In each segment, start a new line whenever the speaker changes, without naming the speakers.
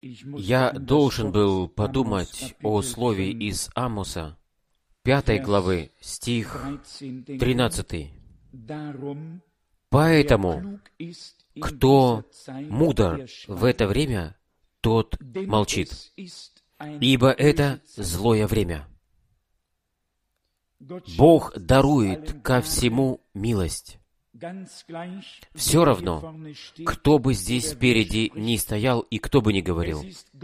Я должен был подумать о слове из Амоса, 5 главы, стих 13. «Поэтому, кто мудр в это время, тот молчит, ибо это злое время. Бог дарует ко всему милость». Все равно, кто бы здесь спереди ни стоял и кто бы ни говорил,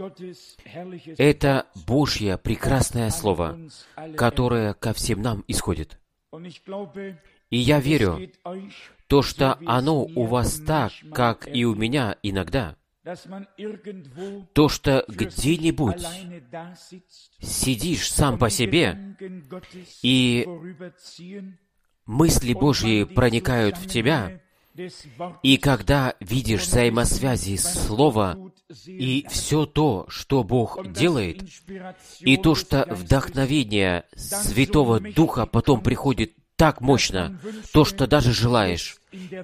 это Божье прекрасное Слово, которое ко всем нам исходит. И я верю, то, что оно у вас так, как и у меня иногда, то, что где-нибудь сидишь сам по себе, и мысли Божьи проникают в тебя, и когда видишь взаимосвязи Слова и все то, что Бог делает, и то, что вдохновение Святого Духа потом приходит так мощно, то, что даже желаешь,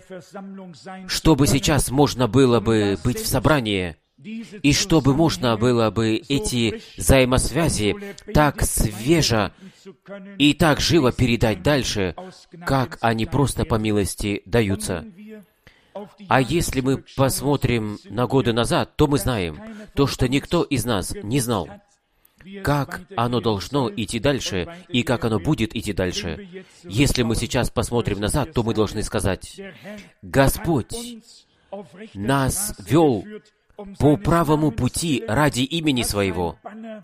чтобы сейчас можно было бы быть в собрании, и чтобы можно было бы эти взаимосвязи так свежо и так живо передать дальше, как они просто по милости даются. А если мы посмотрим на годы назад, то мы знаем, то, что никто из нас не знал, как оно должно идти дальше и как оно будет идти дальше. Если мы сейчас посмотрим назад, то мы должны сказать: Господь нас вел по правому пути ради имени Своего,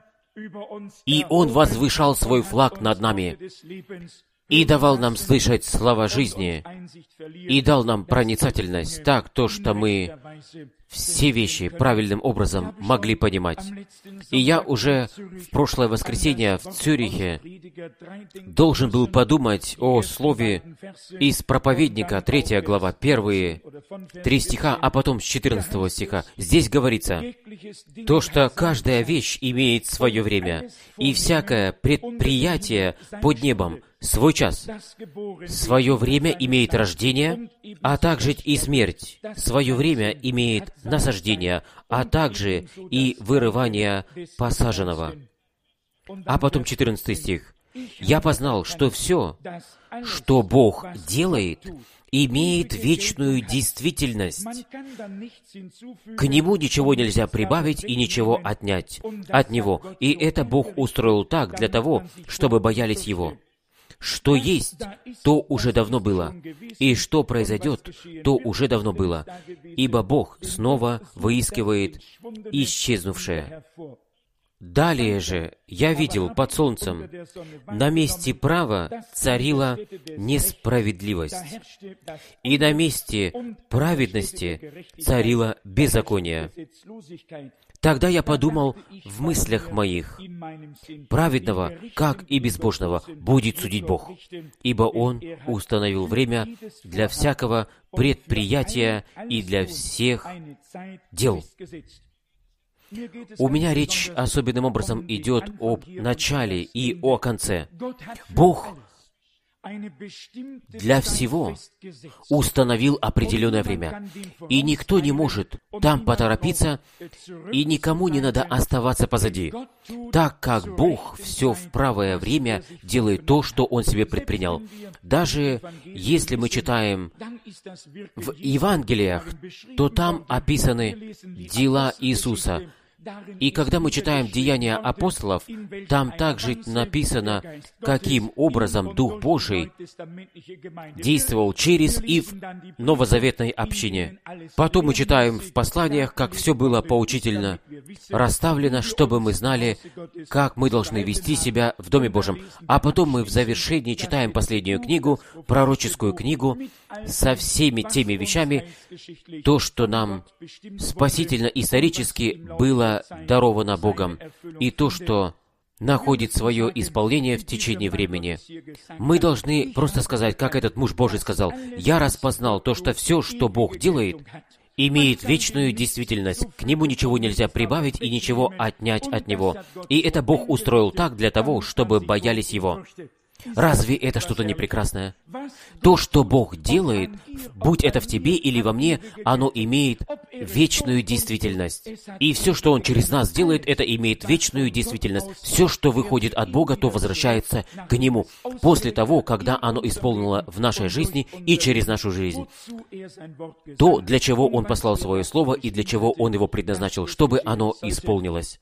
и Он возвышал Свой флаг над нами, и давал нам слышать слова жизни, и дал нам проницательность, так то, что мы все вещи правильным образом могли понимать. И я уже в прошлое воскресенье в Цюрихе должен был подумать о слове из проповедника, 3 глава, первые 3 стиха, а потом с 14 стиха. Здесь говорится, то, что каждая вещь имеет свое время, и всякое предприятие под небом свой час. Свое время имеет рождение, а также и смерть. Свое время имеет насаждение, а также и вырывание посаженного. А потом 14 стих. «Я познал, что все, что Бог делает, имеет вечную действительность. К Нему ничего нельзя прибавить и ничего отнять от Него. И это Бог устроил так для того, чтобы боялись Его. Что есть, то уже давно было, и что произойдет, то уже давно было, ибо Бог снова выискивает исчезнувшее. Далее же я видел под солнцем, на месте права царила несправедливость, и на месте праведности царило беззаконие. Тогда я подумал в мыслях моих: праведного, как и безбожного, будет судить Бог, ибо Он установил время для всякого предприятия и для всех дел. У меня речь особенным образом идет об начале и о конце. Бог для всего установил определенное время, и никто не может там поторопиться, и никому не надо оставаться позади, так как Бог все в правое время делает то, что Он себе предпринял. Даже если мы читаем в Евангелиях, то там описаны дела Иисуса. И когда мы читаем Деяния апостолов, там также написано, каким образом Дух Божий действовал через и в новозаветной общине. Потом мы читаем в посланиях, как все было поучительно расставлено, чтобы мы знали, как мы должны вести себя в Доме Божьем. А потом мы в завершении читаем последнюю книгу, пророческую книгу, со всеми теми вещами, то, что нам спасительно-исторически было даровано Богом, и то, что находит свое исполнение в течение времени. Мы должны просто сказать, как этот муж Божий сказал: «Я распознал то, что все, что Бог делает, имеет вечную действительность. К Нему ничего нельзя прибавить и ничего отнять от Него. И это Бог устроил так для того, чтобы боялись Его». Разве это что-то не прекрасное? То, что Бог делает, будь это в тебе или во мне, оно имеет вечную действительность. И все, что Он через нас делает, это имеет вечную действительность. Все, что выходит от Бога, то возвращается к Нему. После того, когда оно исполнило в нашей жизни и через нашу жизнь. То, для чего Он послал Свое Слово и для чего Он его предназначил, чтобы оно исполнилось.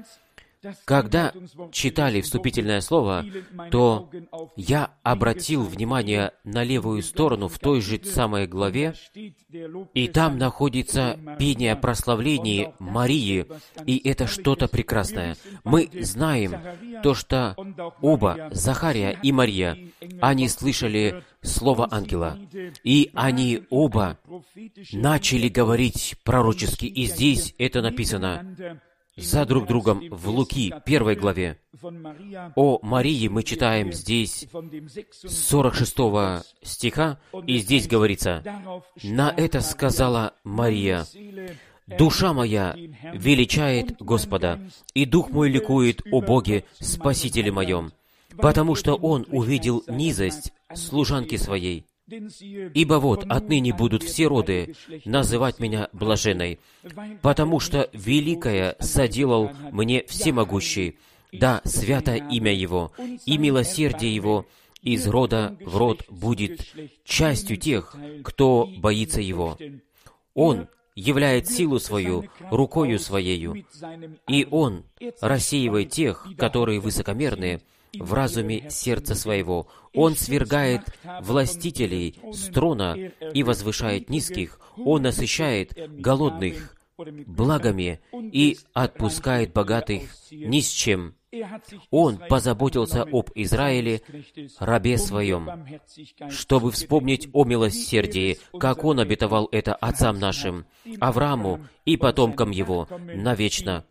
Когда читали вступительное слово, то я обратил внимание на левую сторону в той же самой главе, и там находится пение о прославлении Марии, и это что-то прекрасное. Мы знаем то, что оба, Захария и Мария, они слышали слово ангела, и они оба начали говорить пророчески, и здесь это написано за друг другом в Луки, 1 главе. О Марии мы читаем здесь с 46 стиха, и здесь говорится: «На это сказала Мария: душа моя величает Господа, и дух мой ликует о Боге, Спасителе моем, потому что Он увидел низость служанки своей. Ибо вот отныне будут все роды называть меня блаженной, потому что великое соделал мне всемогущий, да свято имя Его, и милосердие Его из рода в род будет частью тех, кто боится Его. Он являет силу свою рукою Своею, и Он рассеивает тех, которые высокомерные, в разуме сердца своего. Он свергает властителей с трона и возвышает низких. Он насыщает голодных благами и отпускает богатых ни с чем. Он позаботился об Израиле, рабе своем, чтобы вспомнить о милосердии, как Он обетовал это отцам нашим, Аврааму и потомкам его навечно».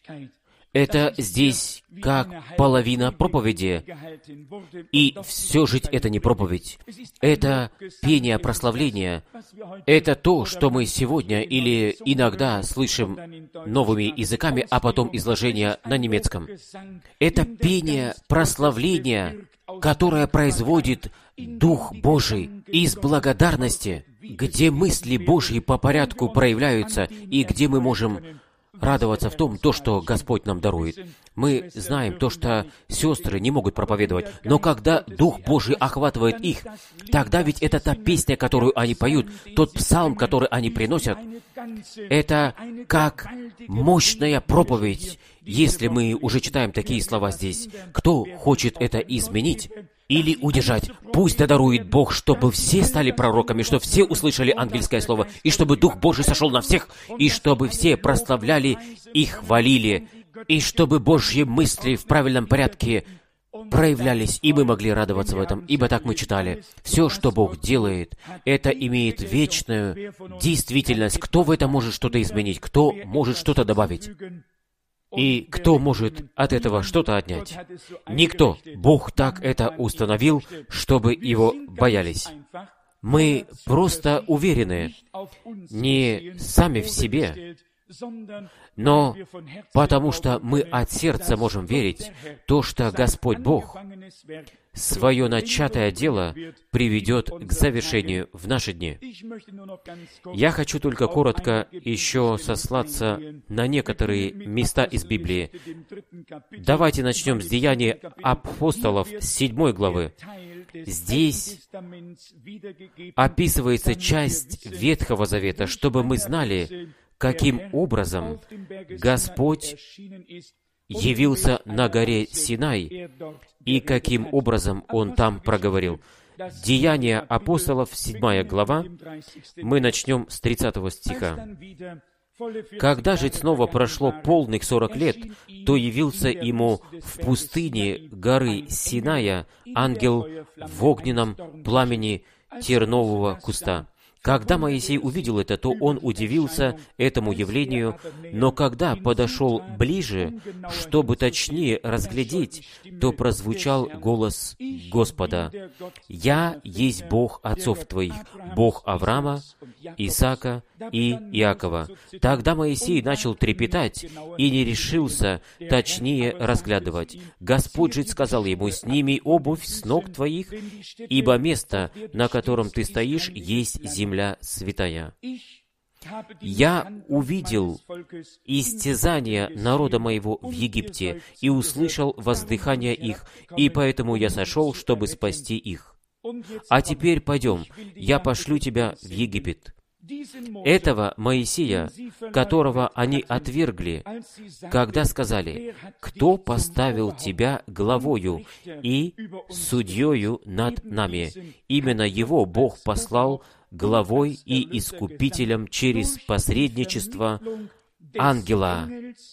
Это здесь как половина проповеди. И все же это не проповедь. Это пение прославления. Это то, что мы сегодня или иногда слышим новыми языками, а потом изложение на немецком. Это пение прославления, которое производит Дух Божий из благодарности, где мысли Божьи по порядку проявляются и где мы можем радоваться в том, что Господь нам дарует. Мы знаем то, что сестры не могут проповедовать, но когда Дух Божий охватывает их, тогда ведь это та песня, которую они поют, тот псалм, который они приносят, это как мощная проповедь, если мы уже читаем такие слова здесь. Кто хочет это изменить или удержать, пусть дарует Бог, чтобы все стали пророками, чтобы все услышали ангельское слово, и чтобы Дух Божий сошел на всех, и чтобы все прославляли и хвалили, и чтобы Божьи мысли в правильном порядке проявлялись, и мы могли радоваться в этом, ибо так мы читали. Все, что Бог делает, это имеет вечную действительность. Кто в этом может что-то изменить? Кто может что-то добавить? И кто может от этого что-то отнять? Никто. Бог так это установил, чтобы Его боялись. Мы просто уверены не сами в себе, но потому что мы от сердца можем верить, то, что Господь Бог свое начатое дело приведет к завершению в наши дни. Я хочу только коротко еще сослаться на некоторые места из Библии. Давайте начнем с Деяний апостолов 7 главы. Здесь описывается часть Ветхого Завета, чтобы мы знали, каким образом Господь явился на горе Синай и каким образом Он там проговорил. Деяния апостолов, 7 глава, мы начнем с 30 стиха. «Когда же снова прошло полных 40 лет, то явился ему в пустыне горы Синая ангел в огненном пламени тернового куста, Когда Моисей увидел это, то он удивился этому явлению, но когда подошел ближе, чтобы точнее разглядеть, то прозвучал голос Господа: «Я есть Бог отцов твоих, Бог Авраама, Исаака и Иакова». Тогда Моисей начал трепетать и не решился точнее разглядывать. Господь же сказал ему: «Сними обувь с ног твоих, ибо место, на котором ты стоишь, есть земля святая». Я увидел истязание народа моего в Египте и услышал воздыхание их, и поэтому я сошел, чтобы спасти их. А теперь пойдем, я пошлю тебя в Египет. Этого Моисея, которого они отвергли, когда сказали: «Кто поставил тебя главою и судьею над нами?» Именно его Бог послал главой и искупителем через посредничество ангела,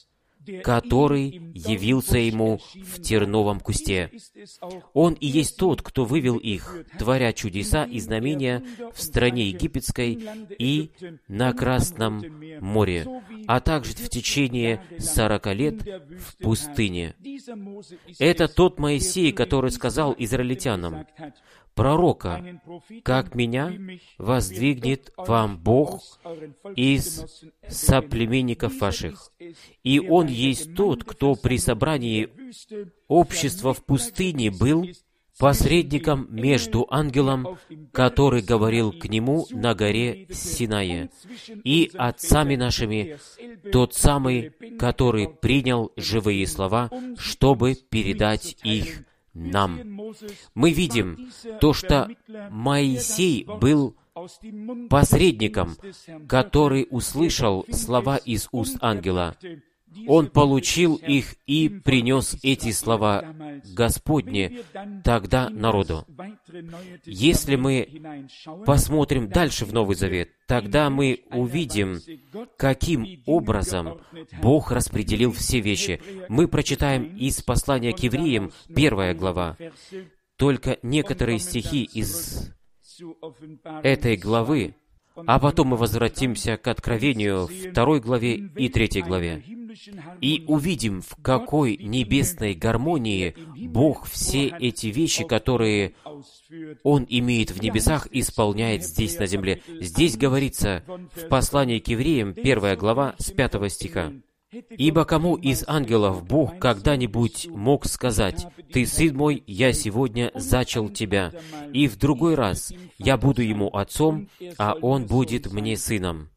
который явился ему в терновом кусте. Он и есть тот, кто вывел их, творя чудеса и знамения в стране египетской и на Красном море, а также в течение 40 лет в пустыне. Это тот Моисей, который сказал израильтянам: «Пророка, как меня, воздвигнет вам Бог из соплеменников ваших». И он есть тот, кто при собрании общества в пустыне был посредником между ангелом, который говорил к нему на горе Синае, и отцами нашими, тот самый, который принял живые слова, чтобы передать их нам. Мы видим то, что Моисей был посредником, который услышал слова из уст ангела. Он получил их и принес эти слова Господни тогда народу. Если мы посмотрим дальше в Новый Завет, тогда мы увидим, каким образом Бог распределил все вещи. Мы прочитаем из послания к евреям, 1 глава, только некоторые стихи из этой главы, а потом мы возвратимся к Откровению 2 главе и 3 главе. И увидим, в какой небесной гармонии Бог все эти вещи, которые Он имеет в небесах, исполняет здесь на земле. Здесь говорится в послании к евреям, 1 глава, с 5 стиха. «Ибо кому из ангелов Бог когда-нибудь мог сказать: „Ты, сын мой, я сегодня зачал тебя, и в другой раз я буду ему отцом, а он будет мне сыном“?»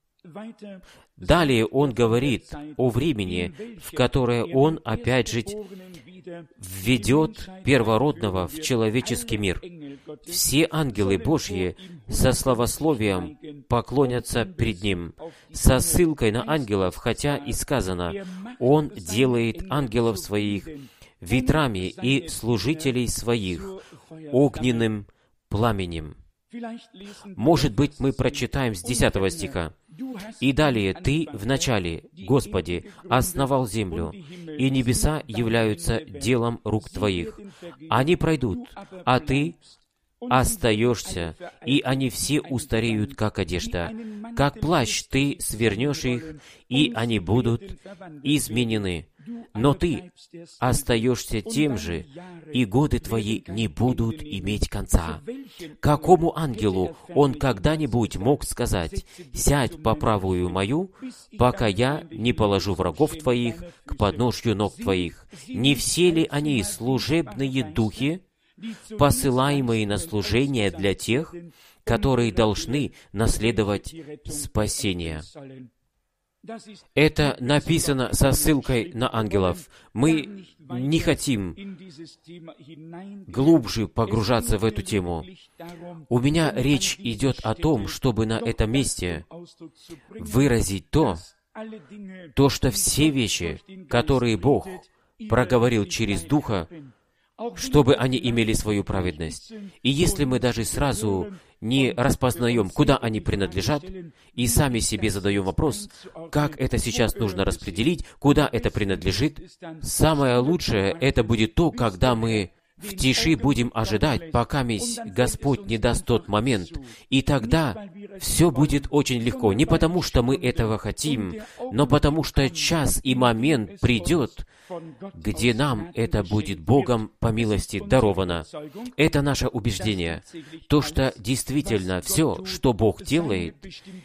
Далее он говорит о времени, в которое он, опять же, введет первородного в человеческий мир. Все ангелы Божьи со славословием поклонятся пред Ним, со ссылкой на ангелов, хотя и сказано: «Он делает ангелов Своих ветрами и служителей Своих огненным пламенем». Может быть, мы прочитаем с 10 стиха. «И далее: «Ты вначале, Господи, основал землю, и небеса являются делом рук Твоих. Они пройдут, а Ты остаешься, и они все устареют, как одежда. Как плащ Ты свернешь их, и они будут изменены. Но Ты остаешься тем же, и годы Твои не будут иметь конца». Какому ангелу он когда-нибудь мог сказать: «Сядь по правую мою, пока я не положу врагов Твоих к подножью ног Твоих»? Не все ли они служебные духи, посылаемые на служение для тех, которые должны наследовать спасение? Это написано со ссылкой на ангелов. Мы не хотим глубже погружаться в эту тему. У меня речь идет о том, чтобы на этом месте выразить то, что все вещи, которые Бог проговорил через Духа, чтобы они имели свою праведность. И если мы даже сразу не распознаем, куда они принадлежат, и сами себе задаем вопрос, как это сейчас нужно распределить, куда это принадлежит, самое лучшее это будет то, когда мы в тиши будем ожидать, пока Господь не даст тот момент, и тогда все будет очень легко. Не потому, что мы этого хотим, но потому, что час и момент придет, где нам это будет Богом по милости даровано. Это наше убеждение. То, что действительно все, что Бог делает,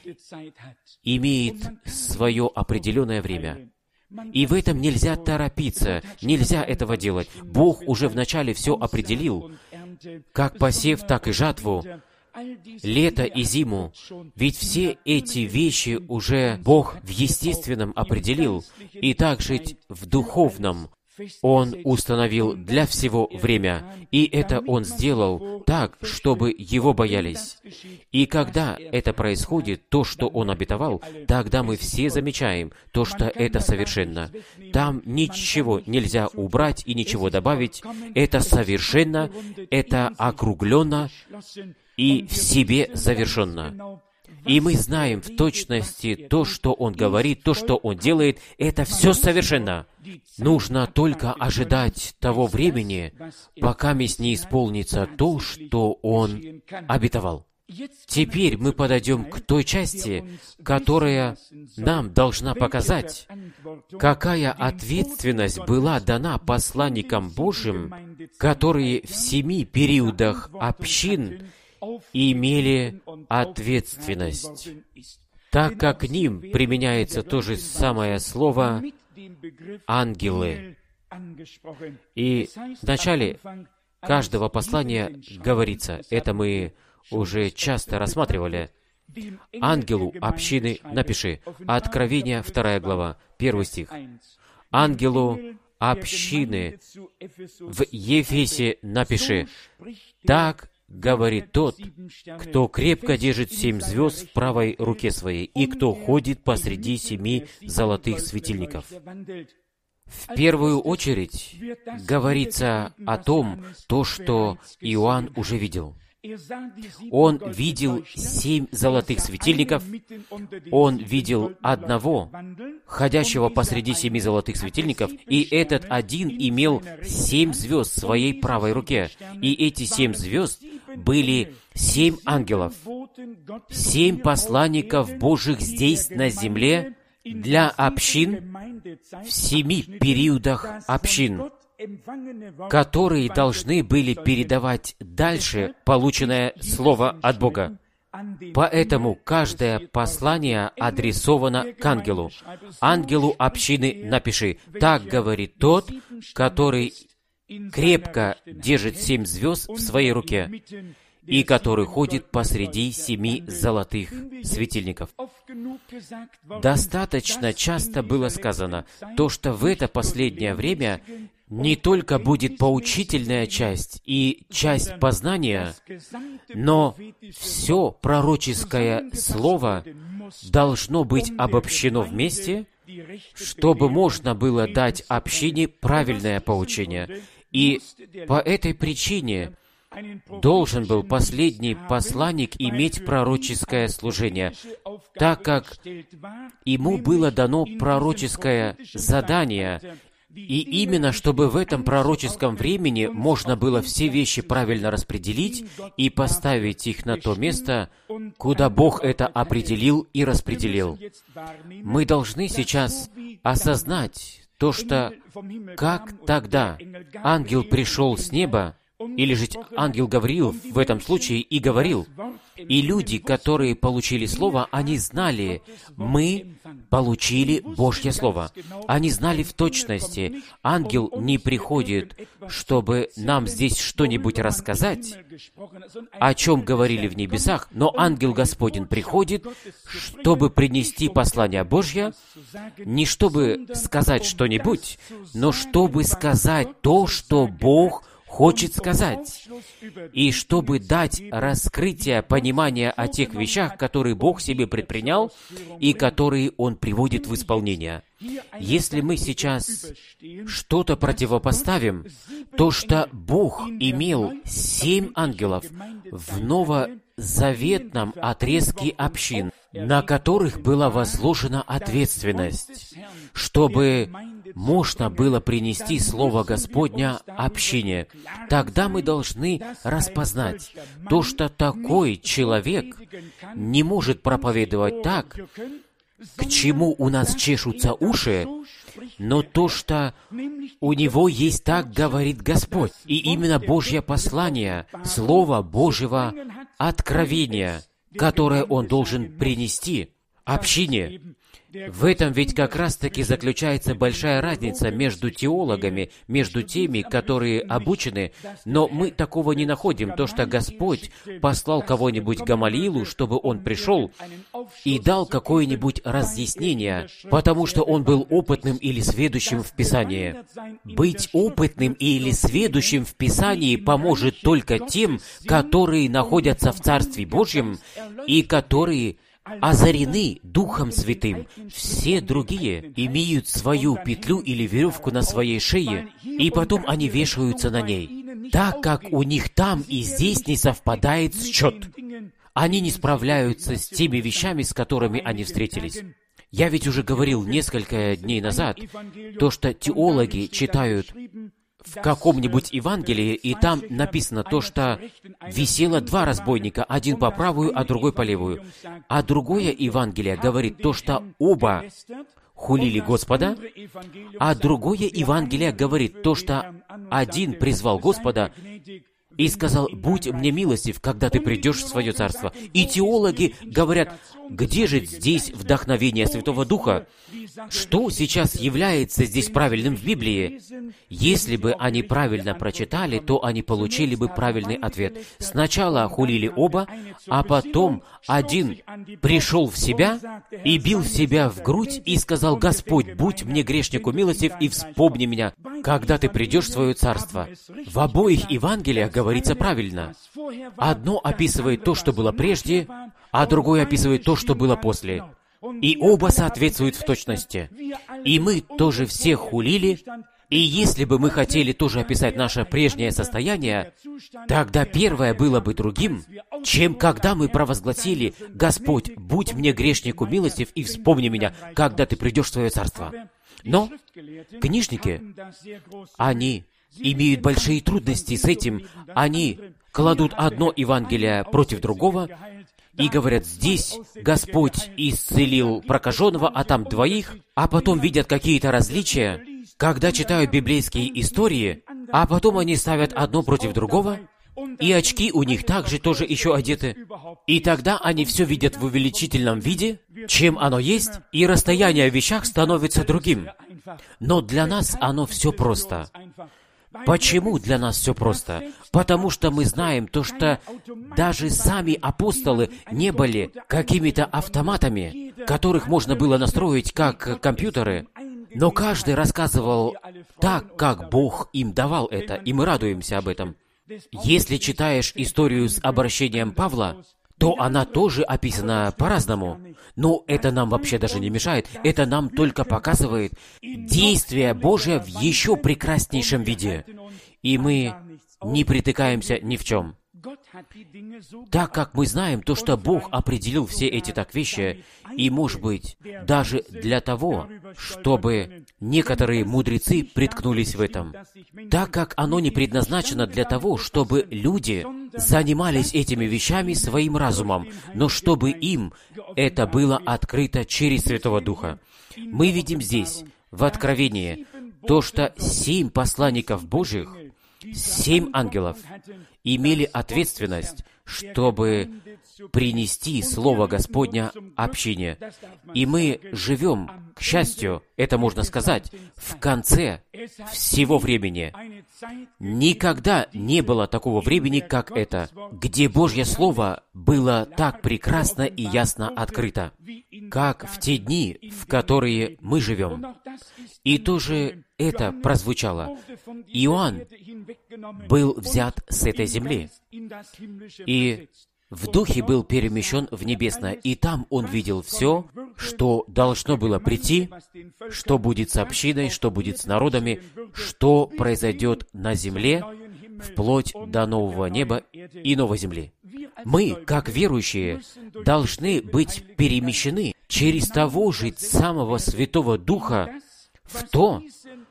имеет свое определенное время. И в этом нельзя торопиться, нельзя этого делать. Бог уже вначале все определил, как посев, так и жатву, лето и зиму. Ведь все эти вещи уже Бог в естественном определил, и также в духовном Он установил для всего время, и это Он сделал так, чтобы Его боялись. И когда это происходит, то, что Он обетовал, тогда мы все замечаем то, что это совершенно. Там ничего нельзя убрать и ничего добавить. Это совершенно, это округленно и в себе завершенно. И мы знаем в точности то, что Он говорит, то, что Он делает, это все совершенно. Нужно только ожидать того времени, пока не исполнится то, что Он обетовал. Теперь мы подойдем к той части, которая нам должна показать, какая ответственность была дана посланникам Божьим, которые в 7 периодах общин имели ответственность, так как к ним применяется то же самое слово «ангелы». И в начале каждого послания говорится, это мы уже часто рассматривали, «Ангелу общины напиши». Откровение, 2 глава, 1 стих. «Ангелу общины в Ефесе напиши». Так говорит тот, кто крепко держит 7 звезд в правой руке своей, и кто ходит посреди 7 золотых светильников. В первую очередь говорится о том, то, что Иоанн уже видел. Он видел 7 золотых светильников, он видел одного, ходящего посреди 7 золотых светильников, и этот один имел 7 звезд в своей правой руке. И эти 7 звезд были 7 ангелов, 7 посланников Божьих здесь, на земле, для общин, в 7 периодах общин, которые должны были передавать дальше полученное слово от Бога. Поэтому каждое послание адресовано к ангелу. «Ангелу общины напиши». Так говорит тот, который крепко держит 7 звезд в своей руке и который ходит посреди 7 золотых светильников. Достаточно часто было сказано то, что в это последнее время не только будет поучительная часть и часть познания, но все пророческое слово должно быть обобщено вместе, чтобы можно было дать общине правильное поучение. И по этой причине должен был последний посланник иметь пророческое служение, так как ему было дано пророческое задание, и именно чтобы в этом пророческом времени можно было все вещи правильно распределить и поставить их на то место, куда Бог это определил и распределил. Мы должны сейчас осознать то, что как тогда ангел пришел с неба, или же ангел Гавриил в этом случае и говорил. И люди, которые получили Слово, они знали, мы получили Божье Слово. Они знали в точности. Ангел не приходит, чтобы нам здесь что-нибудь рассказать, о чем говорили в небесах, но ангел Господень приходит, чтобы принести послание Божье, не чтобы сказать что-нибудь, но чтобы сказать то, что Бог хочет сказать, и чтобы дать раскрытие, понимание о тех вещах, которые Бог себе предпринял и которые Он приводит в исполнение. Если мы сейчас что-то противопоставим, то, что Бог имел 7 ангелов в новозаветном отрезке общин, на которых была возложена ответственность, чтобы можно было принести Слово Господня общине, тогда мы должны распознать то, что такой человек не может проповедовать так, к чему у нас чешутся уши, но то, что у него есть, так говорит Господь. И именно Божье послание, Слово Божьего откровения, которое он должен принести общине. В этом ведь как раз-таки заключается большая разница между теологами, между теми, которые обучены, но мы такого не находим, то, что Господь послал кого-нибудь Гамалиилу, чтобы он пришел и дал какое-нибудь разъяснение, потому что он был опытным или сведущим в Писании. Быть опытным или сведущим в Писании поможет только тем, которые находятся в Царстве Божьем и которые озарены Духом Святым. Все другие имеют свою петлю или веревку на своей шее, и потом они вешаются на ней. Так как у них там и здесь не совпадает счет, они не справляются с теми вещами, с которыми они встретились. Я ведь уже говорил несколько дней назад, то, что теологи читают в каком-нибудь Евангелии, и там написано то, что висело два разбойника, один по правую, а другой по левую. А другое Евангелие говорит то, что оба хулили Господа, а другое Евангелие говорит то, что один призвал Господа и сказал: «Будь мне милостив, когда ты придешь в свое царство». И теологи говорят: где же здесь вдохновение Святого Духа? Что сейчас является здесь правильным в Библии? Если бы они правильно прочитали, то они получили бы правильный ответ. Сначала хулили оба, а потом один пришел в себя и бил себя в грудь и сказал: «Господь, будь мне грешнику милостив и вспомни меня, когда ты придешь в свое царство». В обоих Евангелиях говорится правильно. Одно описывает то, что было прежде, а другое описывает то, что было после. И оба соответствуют в точности. И мы тоже все хулили, и если бы мы хотели тоже описать наше прежнее состояние, тогда первое было бы другим, чем когда мы провозгласили: «Господь, будь мне грешнику милостив и вспомни меня, когда ты придешь в свое царство». Но книжники, они имеют большие трудности с этим. Они кладут одно Евангелие против другого и говорят: здесь Господь исцелил прокаженного, а там двоих, а потом видят какие-то различия, когда читают библейские истории, а потом они ставят одно против другого, и очки у них также тоже еще одеты. И тогда они все видят в увеличительном виде, чем оно есть, и расстояние в вещах становится другим. Но для нас оно все просто. Почему для нас все просто? Потому что мы знаем то, что даже сами апостолы не были какими-то автоматами, которых можно было настроить как компьютеры, но каждый рассказывал так, как Бог им давал это, и мы радуемся об этом. Если читаешь историю с обращением Павла, то она тоже описана по-разному. Но это нам вообще даже не мешает. Это нам только показывает действие Божие в еще прекраснейшем виде. И мы не притыкаемся ни в чем. Так как мы знаем то, что Бог определил все эти так вещи, и, может быть, даже для того, чтобы некоторые мудрецы приткнулись в этом, так как оно не предназначено для того, чтобы люди занимались этими вещами своим разумом, но чтобы им это было открыто через Святого Духа. Мы видим здесь, в Откровении, то, что 7 посланников Божьих, 7 ангелов имели ответственность, чтобы принести Слово Господня общине. И мы живем, к счастью, это можно сказать, в конце всего времени. Никогда не было такого времени, как это, где Божье Слово было так прекрасно и ясно открыто, как в те дни, в которые мы живем. И тоже это прозвучало. Иоанн был взят с этой земли, и в духе был перемещен в небесное, и там он видел все, что должно было прийти, что будет с общиной, что будет с народами, что произойдет на земле, вплоть до нового неба и новой земли. Мы, как верующие, должны быть перемещены через того же самого Святого Духа в то,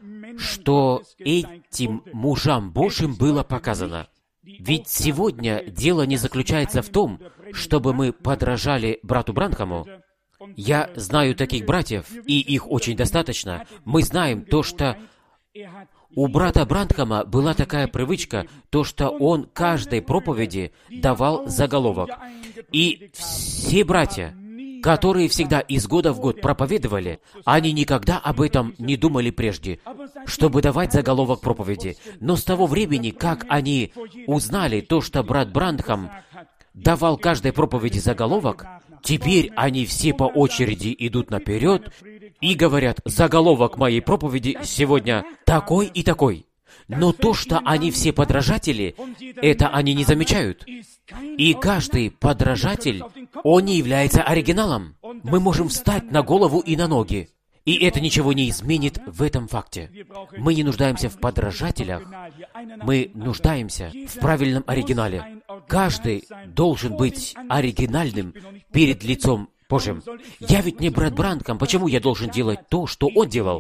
что этим мужам Божьим было показано. Ведь сегодня дело не заключается в том, чтобы мы подражали брату Бранхаму. Я знаю таких братьев, и их очень достаточно. Мы знаем то, что у брата Бранхама была такая привычка, то, что он каждой проповеди давал заголовок. И все братья, которые всегда из года в год проповедовали, они никогда об этом не думали прежде, чтобы давать заголовок проповеди. Но с того времени, как они узнали то, что брат Бранхам давал каждой проповеди заголовок, теперь они все по очереди идут наперед и говорят: заголовок моей проповеди сегодня такой и такой. Но то, что они все подражатели, это они не замечают. И каждый подражатель, он не является оригиналом. Мы можем встать на голову и на ноги, и это ничего не изменит в этом факте. Мы не нуждаемся в подражателях, мы нуждаемся в правильном оригинале. Каждый должен быть оригинальным перед лицом Божьим. Я ведь не брат Бранхам, почему я должен делать то, что он делал?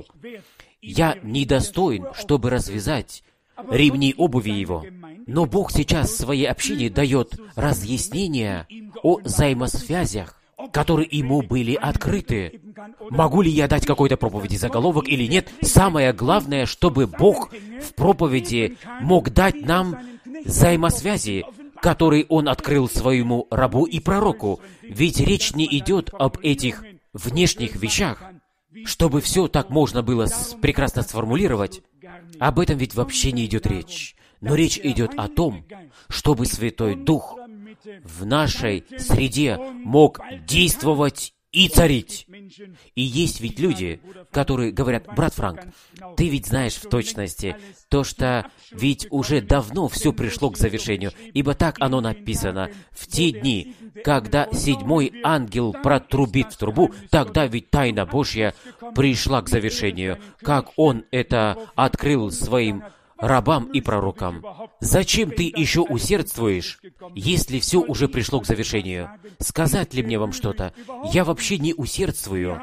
Я недостоин, чтобы развязать ремни обуви его. Но Бог сейчас в своей общине дает разъяснения о взаимосвязях, которые ему были открыты. Могу ли я дать какой-то проповеди заголовок или нет? Самое главное, чтобы Бог в проповеди мог дать нам взаимосвязи, которые Он открыл своему рабу и пророку. Ведь речь не идет об этих внешних вещах. Чтобы все так можно было прекрасно сформулировать, об этом ведь вообще не идет речь. Но речь идет о том, чтобы Святой Дух в нашей среде мог действовать и царить. И есть ведь люди, которые говорят: брат Франк, ты ведь знаешь в точности то, что ведь уже давно все пришло к завершению, ибо так оно написано: в те дни, когда седьмой ангел протрубит в трубу, тогда ведь тайна Божья пришла к завершению, как он это открыл своим рабам и пророкам. Зачем ты еще усердствуешь, если все уже пришло к завершению? Сказать ли мне вам что-то? Я вообще не усердствую.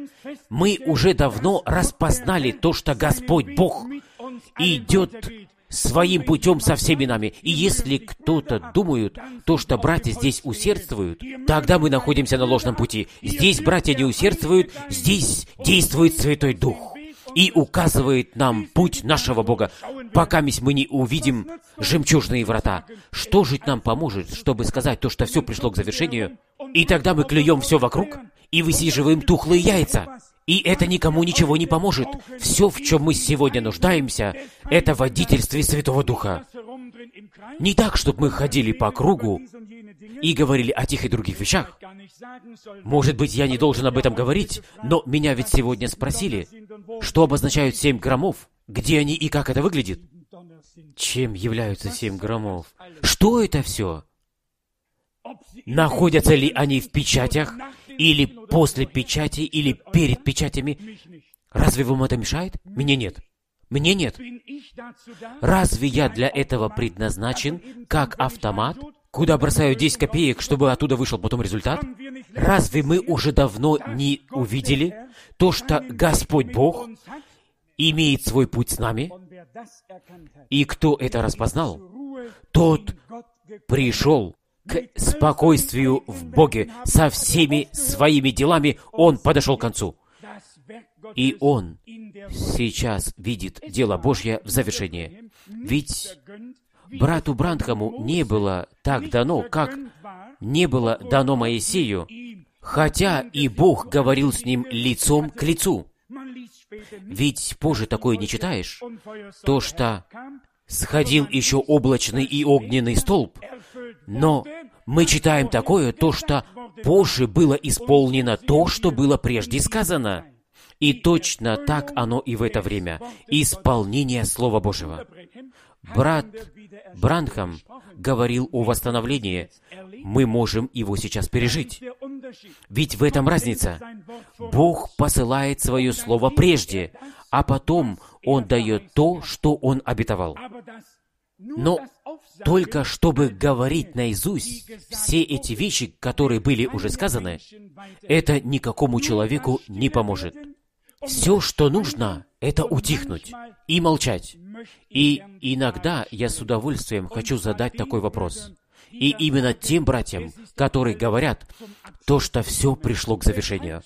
Мы уже давно распознали то, что Господь Бог идет своим путем со всеми нами. И если кто-то думает, то, что братья здесь усердствуют, тогда мы находимся на ложном пути. Здесь братья не усердствуют, здесь действует Святой Дух и указывает нам путь нашего Бога, пока мы не увидим жемчужные врата. Что же нам поможет, чтобы сказать то, что все пришло к завершению? И тогда мы клюем все вокруг и высиживаем тухлые яйца. И это никому ничего не поможет. Все, в чем мы сегодня нуждаемся, это в водительстве Святого Духа. Не так, чтобы мы ходили по кругу и говорили о тех и других вещах. Может быть, я не должен об этом говорить, но меня ведь сегодня спросили, что обозначают 7 громов, где они и как это выглядит. Чем являются 7 громов? Что это все? Находятся ли они в печатях, или после печати, или перед печатями? Разве вам это мешает? Мне нет. Мне нет. Разве я для этого предназначен, как автомат, куда бросаю 10 копеек, чтобы оттуда вышел потом результат? Разве мы уже давно не увидели то, что Господь Бог имеет свой путь с нами? И кто это распознал, тот пришел к спокойствию в Боге. Со всеми своими делами он подошел к концу. И он сейчас видит дело Божье в завершении. Ведь брату Бранхаму не было так дано, как не было дано Моисею, хотя и Бог говорил с ним лицом к лицу. Ведь позже такое не читаешь, то, что сходил еще облачный и огненный столб, но мы читаем такое, то, что позже было исполнено то, что было прежде сказано. И точно так оно и в это время. Исполнение Слова Божьего. Брат Бранхам говорил о восстановлении. Мы можем его сейчас пережить. Ведь в этом разница. Бог посылает свое Слово прежде, а потом Он дает то, что Он обетовал. Но только чтобы говорить наизусть все эти вещи, которые были уже сказаны, это никакому человеку не поможет. Все, что нужно, это утихнуть и молчать. И иногда я с удовольствием хочу задать такой вопрос. И именно тем братьям, которые говорят, то, что все пришло к завершению.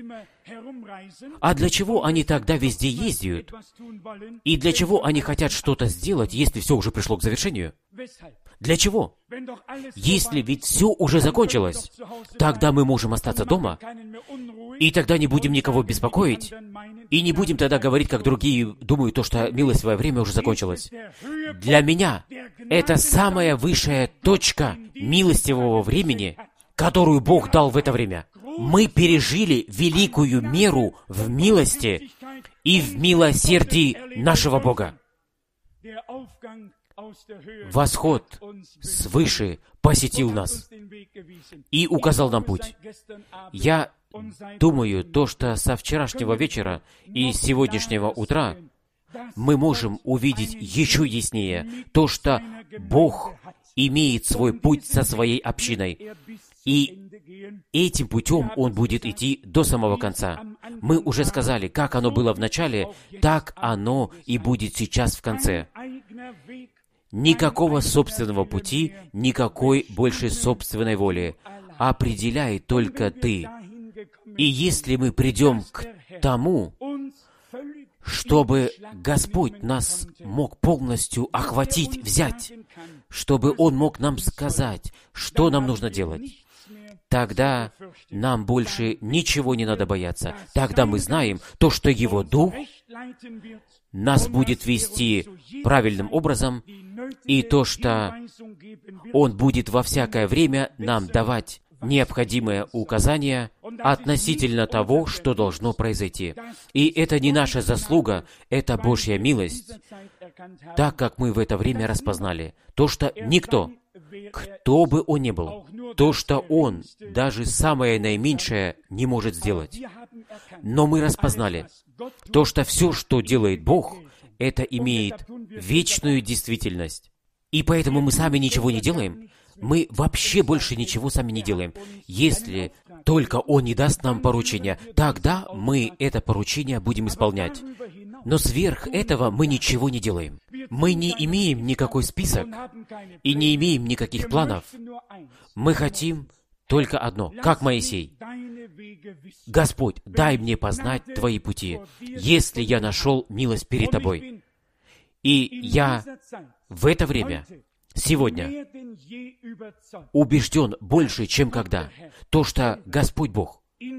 А для чего они тогда везде ездят? И для чего они хотят что-то сделать, если все уже пришло к завершению? Для чего? Если ведь все уже закончилось, тогда мы можем остаться дома, и тогда не будем никого беспокоить, и не будем тогда говорить, как другие думают, то, что милостивое время уже закончилось. Для меня это самая высшая точка милостивого времени, которую Бог дал в это время. Мы пережили великую меру в милости и в милосердии нашего Бога. Восход свыше посетил нас и указал нам путь. Я думаю, то, что со вчерашнего вечера и сегодняшнего утра мы можем увидеть еще яснее, то, что Бог имеет свой путь со своей общиной. И этим путем Он будет идти до самого конца. Мы уже сказали, как оно было в начале, так оно и будет сейчас в конце. Никакого собственного пути, никакой больше собственной воли. Определяй только Ты. И если мы придем к тому, чтобы Господь нас мог полностью охватить, взять, чтобы Он мог нам сказать, что нам нужно делать, тогда нам больше ничего не надо бояться. Тогда мы знаем то, что Его Дух нас будет вести правильным образом, и то, что Он будет во всякое время нам давать необходимые указания относительно того, что должно произойти. И это не наша заслуга, это Божья милость, так как мы в это время распознали то, что никто, кто бы он ни был, то, что он, даже самое наименьшее, не может сделать. Но мы распознали то, что все, что делает Бог, это имеет вечную действительность. И поэтому мы сами ничего не делаем. Мы вообще больше ничего сами не делаем. Если только Он не даст нам поручения, тогда мы это поручение будем исполнять. Но сверх этого мы ничего не делаем. Мы не имеем никакой список и не имеем никаких планов. Мы хотим только одно, как Моисей. Господь, дай мне познать Твои пути, если я нашел милость перед Тобой. И я в это время, сегодня, убежден больше, чем когда, то, что Господь Бог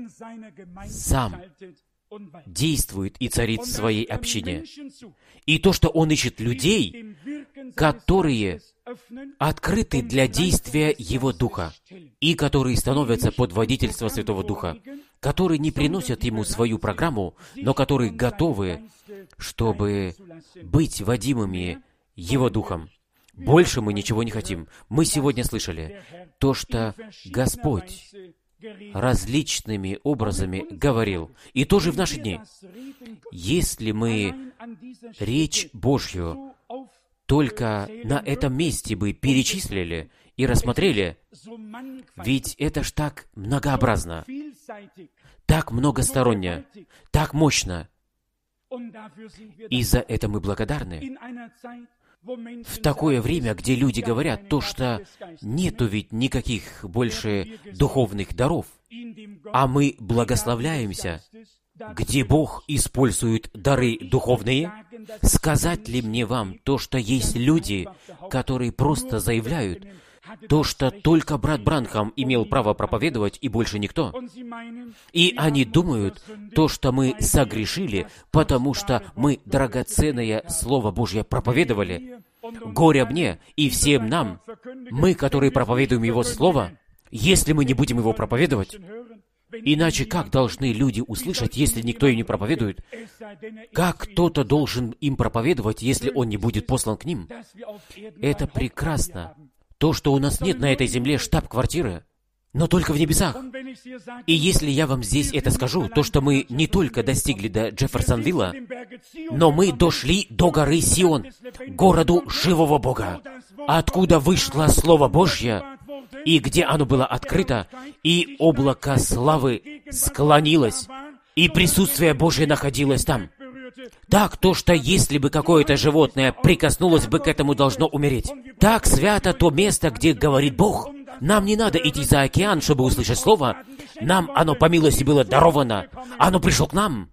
сам действует и царит в своей общине. И то, что Он ищет людей, которые открыты для действия Его Духа, и которые становятся под водительство Святого Духа, которые не приносят Ему свою программу, но которые готовы, чтобы быть водимыми Его Духом. Больше мы ничего не хотим. Мы сегодня слышали то, что Господь различными образами говорил. И тоже в наши дни. Если мы речь Божью только на этом месте бы перечислили и рассмотрели, ведь это ж так многообразно, так многосторонне, так мощно. И за это мы благодарны. В такое время, где люди говорят то, что нету ведь никаких больше духовных даров, а мы благословляемся, где Бог использует дары духовные, сказать ли мне вам то, что есть люди, которые просто заявляют то, что только брат Бранхам имел право проповедовать и больше никто. И они думают то, что мы согрешили, потому что мы драгоценное Слово Божье проповедовали. Горе мне и всем нам, мы, которые проповедуем Его Слово, если мы не будем его проповедовать. Иначе как должны люди услышать, если никто им не проповедует? Как кто-то должен им проповедовать, если он не будет послан к ним? Это прекрасно. То, что у нас нет на этой земле штаб-квартиры, но только в небесах. И если я вам здесь это скажу, то, что мы не только достигли до Джефферсонвилла, но мы дошли до горы Сион, городу живого Бога, откуда вышло Слово Божье, и где оно было открыто, и облако славы склонилось и присутствие Божие находилось там. Так, то, что если бы какое-то животное прикоснулось бы к этому, должно умереть. Так свято то место, где говорит Бог. Нам не надо идти за океан, чтобы услышать Слово. Нам оно по милости было даровано. Оно пришло к нам.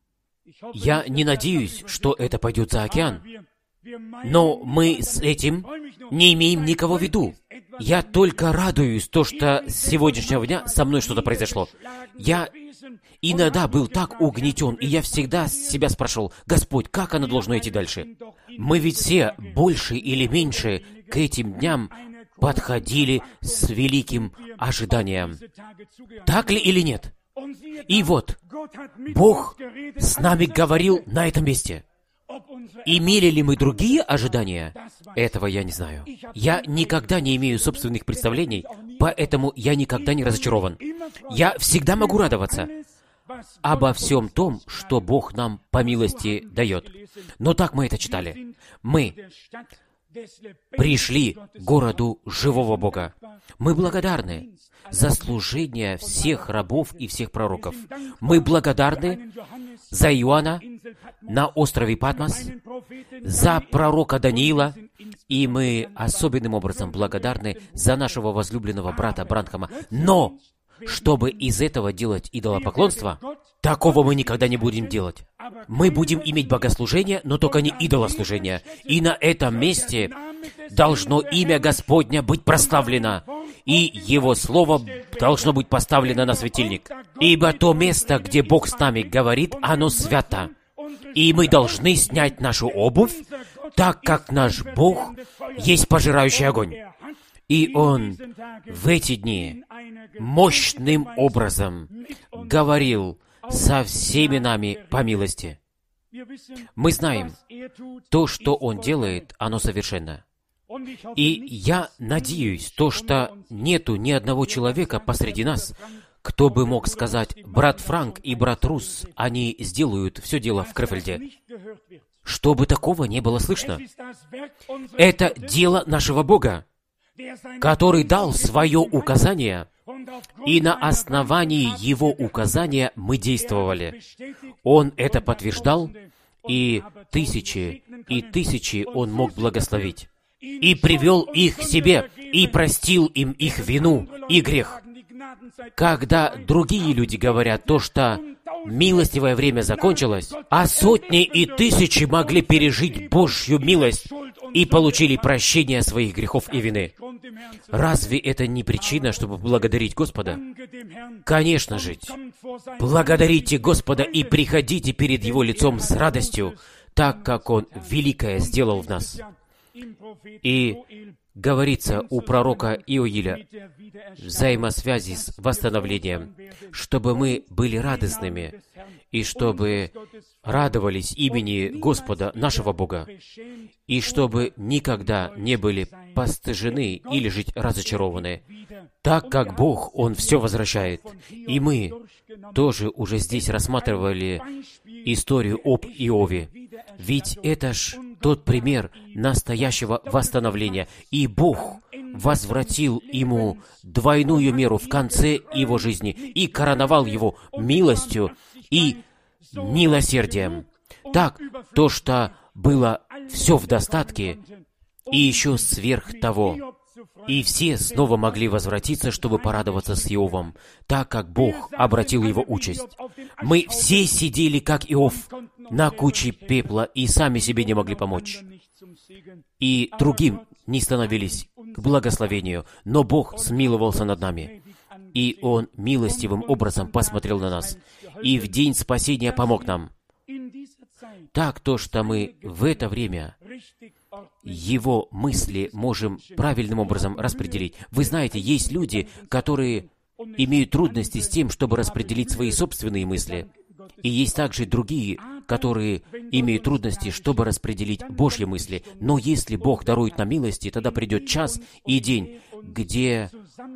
Я не надеюсь, что это пойдет за океан. Но мы с этим не имеем никого в виду. Я только радуюсь, то, что с сегодняшнего дня со мной что-то произошло. Я иногда был так угнетен, и я всегда себя спрашивал: Господь, как оно должно идти дальше? Мы ведь все больше или меньше к этим дням подходили с великим ожиданием. Так ли или нет? И вот, Бог с нами говорил на этом месте. Имели ли мы другие ожидания? Этого я не знаю. Я никогда не имею собственных представлений, поэтому я никогда не разочарован. Я всегда могу радоваться обо всем том, что Бог нам по милости дает. Но так мы это читали. Мы пришли к городу живого Бога. Мы благодарны за служение всех рабов и всех пророков. Мы благодарны за Иоанна на острове Патмос, за пророка Даниила, и мы особенным образом благодарны за нашего возлюбленного брата Бранхама. Но, чтобы из этого делать идолопоклонство, такого мы никогда не будем делать. Мы будем иметь богослужение, но только не идолослужение. И на этом месте должно имя Господня быть прославлено, и Его Слово должно быть поставлено на светильник. Ибо то место, где Бог с нами говорит, оно свято. И мы должны снять нашу обувь, так как наш Бог есть пожирающий огонь. И Он в эти дни мощным образом говорил со всеми нами по милости. Мы знаем, то, что Он делает, оно совершенно. И я надеюсь, то, что нету ни одного человека посреди нас, кто бы мог сказать: брат Франк и брат Рус, они сделают все дело в Крефельде. Чтобы такого не было слышно. Это дело нашего Бога, который дал свое указание, и на основании Его указания мы действовали. Он это подтверждал, и тысячи Он мог благословить. И привел их к себе, и простил им их вину и грех. Когда другие люди говорят то, что милостивое время закончилось, а сотни и тысячи могли пережить Божью милость и получили прощение своих грехов и вины, разве это не причина, чтобы благодарить Господа? Конечно же, благодарите Господа и приходите перед Его лицом с радостью, так как Он великое сделал в нас. И говорится у пророка Иоиля взаимосвязи с восстановлением, чтобы мы были радостными и чтобы радовались имени Господа, нашего Бога, и чтобы никогда не были постыжены или же разочарованы, так как Бог, Он все возвращает. И мы тоже уже здесь рассматривали историю об Иове. Ведь это ж тот пример настоящего восстановления. И Бог возвратил ему двойную меру в конце его жизни и короновал его милостью и милосердием. Так, то, что было все в достатке, и еще сверх того. И все снова могли возвратиться, чтобы порадоваться с Иовом, так как Бог обратил его участь. Мы все сидели, как Иов, на куче пепла и сами себе не могли помочь. И другим не становились к благословению, но Бог смиловался над нами. И Он милостивым образом посмотрел на нас, и в день спасения помог нам. Так, то, что мы в это время Его мысли можем правильным образом распределить. Вы знаете, есть люди, которые имеют трудности с тем, чтобы распределить свои собственные мысли. И есть также другие, которые имеют трудности, чтобы распределить Божьи мысли. Но если Бог дарует нам милости, тогда придет час и день, где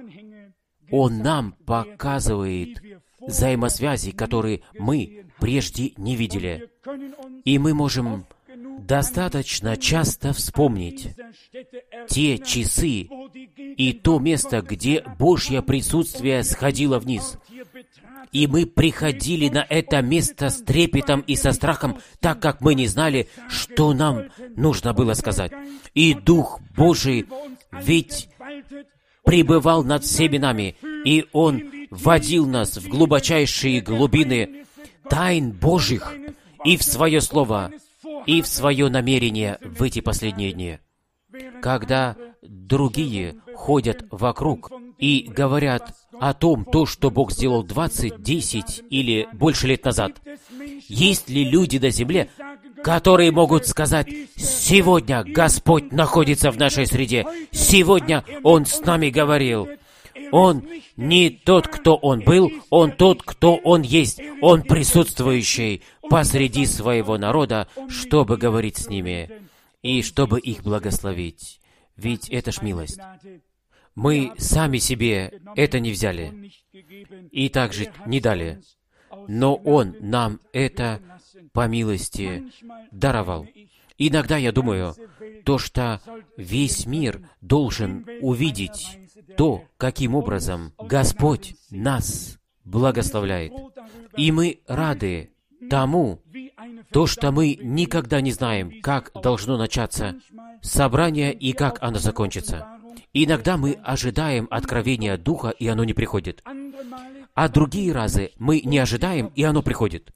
Он нам показывает взаимосвязи, которые мы прежде не видели. И мы можем достаточно часто вспомнить те часы и то место, где Божье присутствие сходило вниз. И мы приходили на это место с трепетом и со страхом, так как мы не знали, что нам нужно было сказать. И Дух Божий ведь пребывал над всеми нами, и Он водил нас в глубочайшие глубины тайн Божьих и в Свое Слово, и в Свое намерение в эти последние дни. Когда другие ходят вокруг и говорят о том, что Бог сделал 20, 10 или больше лет назад, есть ли люди на земле, которые могут сказать: «Сегодня Господь находится в нашей среде, сегодня Он с нами говорил». Он не тот, кто Он был, Он тот, кто Он есть. Он присутствующий посреди своего народа, чтобы говорить с ними и чтобы их благословить. Ведь это ж милость. Мы сами себе это не взяли и также не дали, но Он нам это по милости даровал. Иногда я думаю, что весь мир должен увидеть то, каким образом Господь нас благословляет. И мы рады тому, что мы никогда не знаем, как должно начаться собрание и как оно закончится. Иногда мы ожидаем откровения Духа, и оно не приходит. А другие разы мы не ожидаем, и оно приходит.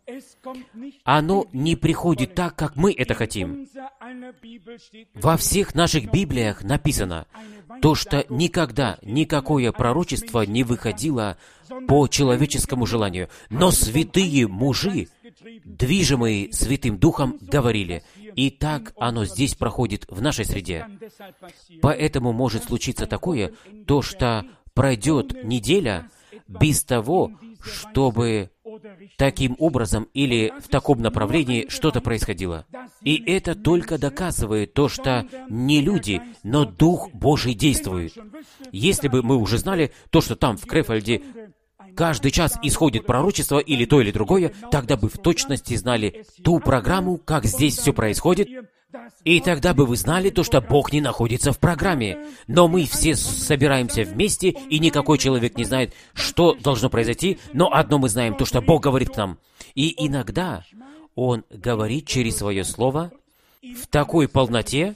Оно не приходит так, как мы это хотим. Во всех наших Библиях написано что никогда никакое пророчество не выходило по человеческому желанию, но святые мужи, движимые Святым Духом, говорили. И так оно здесь проходит в нашей среде. Поэтому может случиться такое, что пройдет неделя без того, чтобы таким образом или в таком направлении что-то происходило. И это только доказывает что не люди, но Дух Божий действует. Если бы мы уже знали что там, в Крефельде, каждый час исходит пророчество или то, или другое, тогда бы в точности знали ту программу, как здесь все происходит, и тогда бы вы знали что Бог не находится в программе. Но мы все собираемся вместе, и никакой человек не знает, что должно произойти, но одно мы знаем, что Бог говорит к нам. И иногда Он говорит через Свое Слово в такой полноте,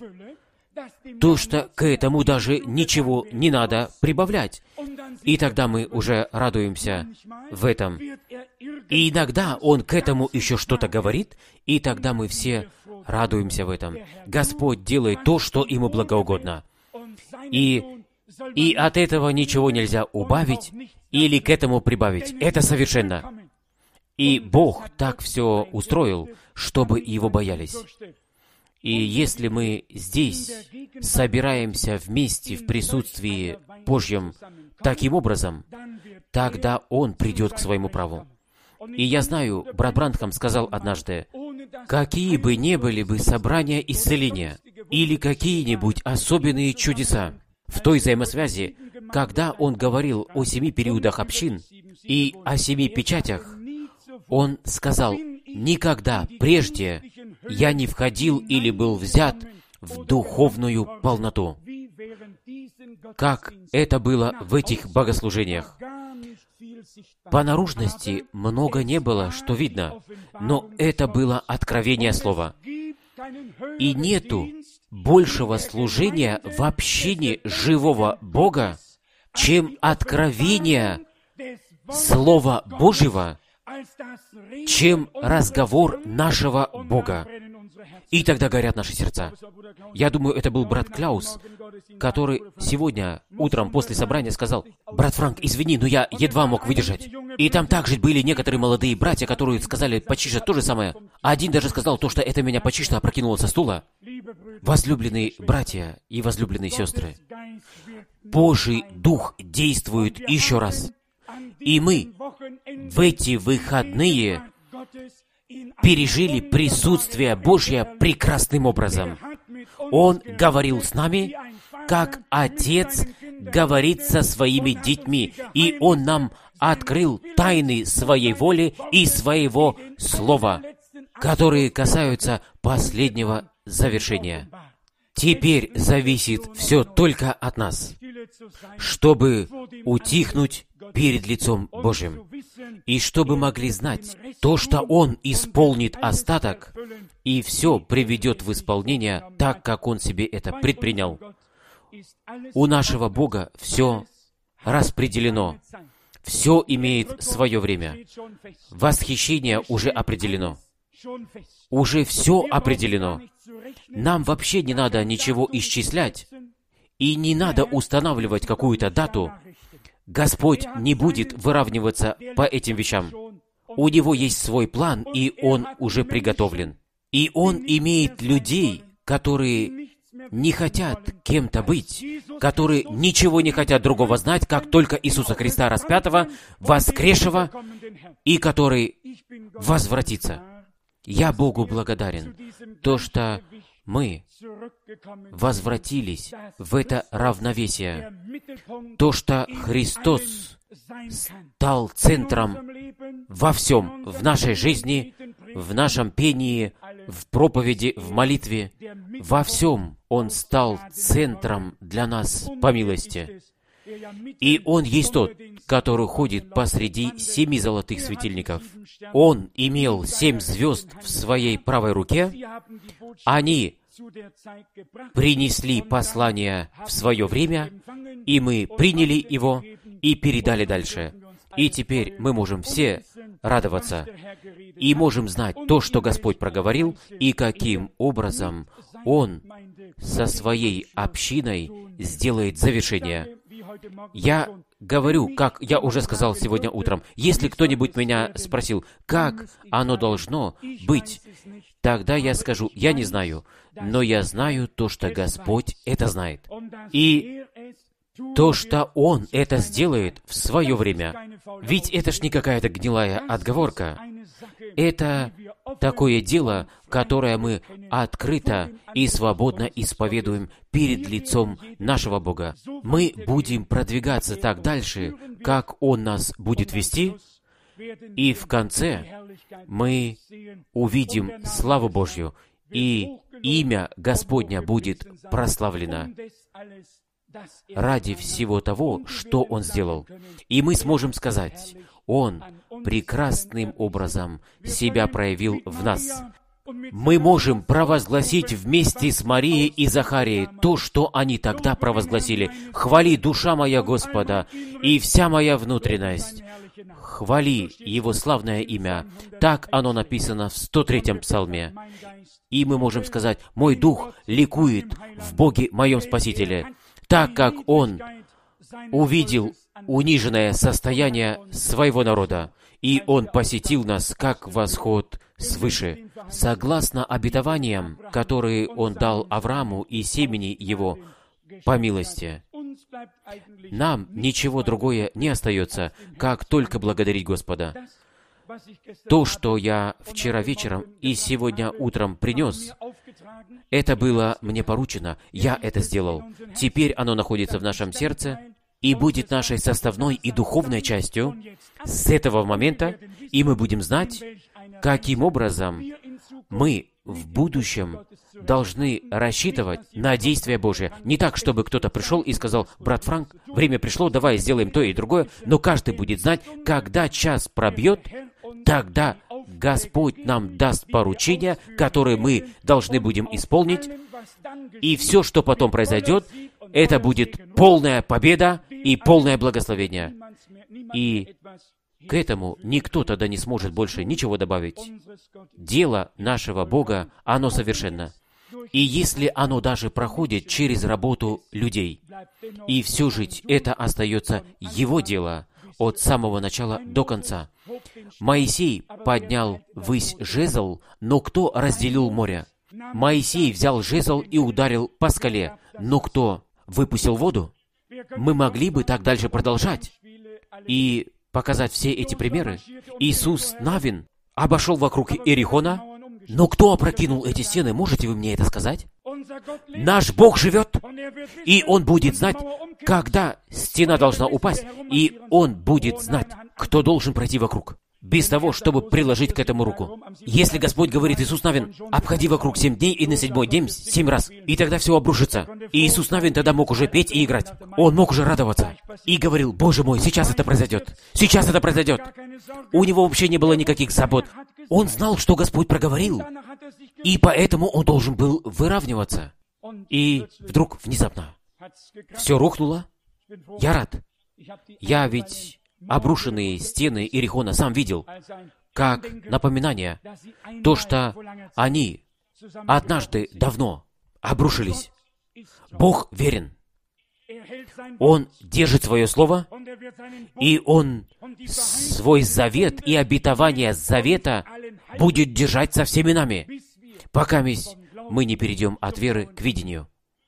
что к этому даже ничего не надо прибавлять. И тогда мы уже радуемся в этом. И иногда Он к этому еще что-то говорит, и тогда мы все радуемся в этом. Господь делает то, что Ему благоугодно. И от этого ничего нельзя убавить или к этому прибавить. Это совершенно. И Бог так все устроил, чтобы Его боялись. И если мы здесь собираемся вместе в присутствии Божьем таким образом, тогда Он придет к своему праву. И я знаю, брат Бранхам сказал однажды, какие бы ни были бы собрания исцеления или какие-нибудь особенные чудеса, в той взаимосвязи, когда он говорил о 7 периодах общин и о 7 печатях, он сказал, «Никогда прежде я не входил или был взят в духовную полноту, как это было в этих богослужениях». По наружности много не было, что видно, но это было откровение Слова. И нету большего служения в общине живого Бога, чем откровение Слова Божьего, чем разговор нашего Бога. И тогда горят наши сердца. Я думаю, это был брат Клаус, который сегодня утром после собрания сказал, «Брат Франк, извини, но я едва мог выдержать». И там также были некоторые молодые братья, которые сказали почти что то же самое. Один даже сказал то, что это меня почти что опрокинуло со стула. Возлюбленные братья и возлюбленные сестры, Божий Дух действует еще раз. И мы в эти выходные пережили присутствие Божье прекрасным образом. Он говорил с нами, как Отец говорит со своими детьми, и Он нам открыл тайны Своей воли и Своего Слова, которые касаются последнего завершения. Теперь зависит все только от нас, чтобы утихнуть перед лицом Божьим и чтобы могли знать то, что Он исполнит остаток, и все приведет в исполнение так, как Он себе это предпринял. У нашего Бога все распределено. Все имеет свое время. Восхищение уже определено. Уже все определено. Нам вообще не надо ничего исчислять, и не надо устанавливать какую-то дату. Господь не будет выравниваться по этим вещам. У Него есть свой план, и Он уже приготовлен. И Он имеет людей, которые не хотят кем-то быть, которые ничего не хотят другого знать, как только Иисуса Христа распятого, воскресшего, и который возвратится. Я Богу благодарен, то, что мы возвратились в это равновесие, то, что Христос стал центром во всем, в нашей жизни, в нашем пении, в проповеди, в молитве, во всем Он стал центром для нас по милости. И Он есть тот, который ходит посреди 7 золотых светильников. Он имел 7 звезд в своей правой руке. Они принесли послание в свое время, и мы приняли его и передали дальше. И теперь мы можем все радоваться и можем знать то, что Господь проговорил, и каким образом Он со своей общиной сделает завершение. Я говорю, как я уже сказал сегодня утром, если кто-нибудь меня спросил, как оно должно быть, тогда я скажу, я не знаю, но я знаю то, что Господь это знает. И то, что Он это сделает в свое время. Ведь это ж не какая-то гнилая отговорка. Это такое дело, которое мы открыто и свободно исповедуем перед лицом нашего Бога. Мы будем продвигаться так дальше, как Он нас будет вести, и в конце мы увидим славу Божью, и имя Господня будет прославлено ради всего того, что Он сделал. И мы сможем сказать, Он прекрасным образом себя проявил в нас. Мы можем провозгласить вместе с Марией и Захарией то, что они тогда провозгласили. «Хвали, душа моя Господа, и вся моя внутренность. Хвали Его славное имя». Так оно написано в 103-м псалме. И мы можем сказать, «Мой дух ликует в Боге моем Спасителе», так как Он увидел униженное состояние своего народа, и Он посетил нас, как восход свыше. Согласно обетованиям, которые Он дал Аврааму и семени его по милости, нам ничего другое не остается, как только благодарить Господа. То, что я вчера вечером и сегодня утром принес, это было мне поручено, я это сделал. Теперь оно находится в нашем сердце и будет нашей составной и духовной частью с этого момента, и мы будем знать, каким образом мы в будущем должны рассчитывать на действие Божие. Не так, чтобы кто-то пришел и сказал, «Брат Франк, время пришло, давай сделаем то и другое», но каждый будет знать, когда час пробьет, тогда Господь нам даст поручения, которые мы должны будем исполнить, и все, что потом произойдет, это будет полная победа и полное благословение. И к этому никто тогда не сможет больше ничего добавить. Дело нашего Бога, оно совершенно. И если оно даже проходит через работу людей, и все же это остается Его дело от самого начала до конца. Моисей поднял ввысь жезл, но кто разделил море? Моисей взял жезл и ударил по скале, но кто выпустил воду? Мы могли бы так дальше продолжать и показать все эти примеры. Иисус Навин обошел вокруг Иерихона, но кто опрокинул эти стены? Можете вы мне это сказать? Наш Бог живет, и Он будет знать, когда стена должна упасть, и Он будет знать, кто должен пройти вокруг. без того, чтобы приложить к этому руку. Если Господь говорит, Иисус Навин, обходи вокруг 7 дней и на 7-й день 7 раз, и тогда все обрушится. И Иисус Навин тогда мог уже петь и играть. Он мог уже радоваться. И говорил, Боже мой, сейчас это произойдет. Сейчас это произойдет. У него вообще не было никаких забот. Он знал, что Господь проговорил. И поэтому он должен был выравниваться. И вдруг, внезапно, все рухнуло. Я рад. Я ведь обрушенные стены Иерихона сам видел, как напоминание, то, что они однажды давно обрушились. Бог верен. Он держит свое слово, и Он свой завет и обетование завета будет держать со всеми нами, пока мы не перейдем от веры к видению.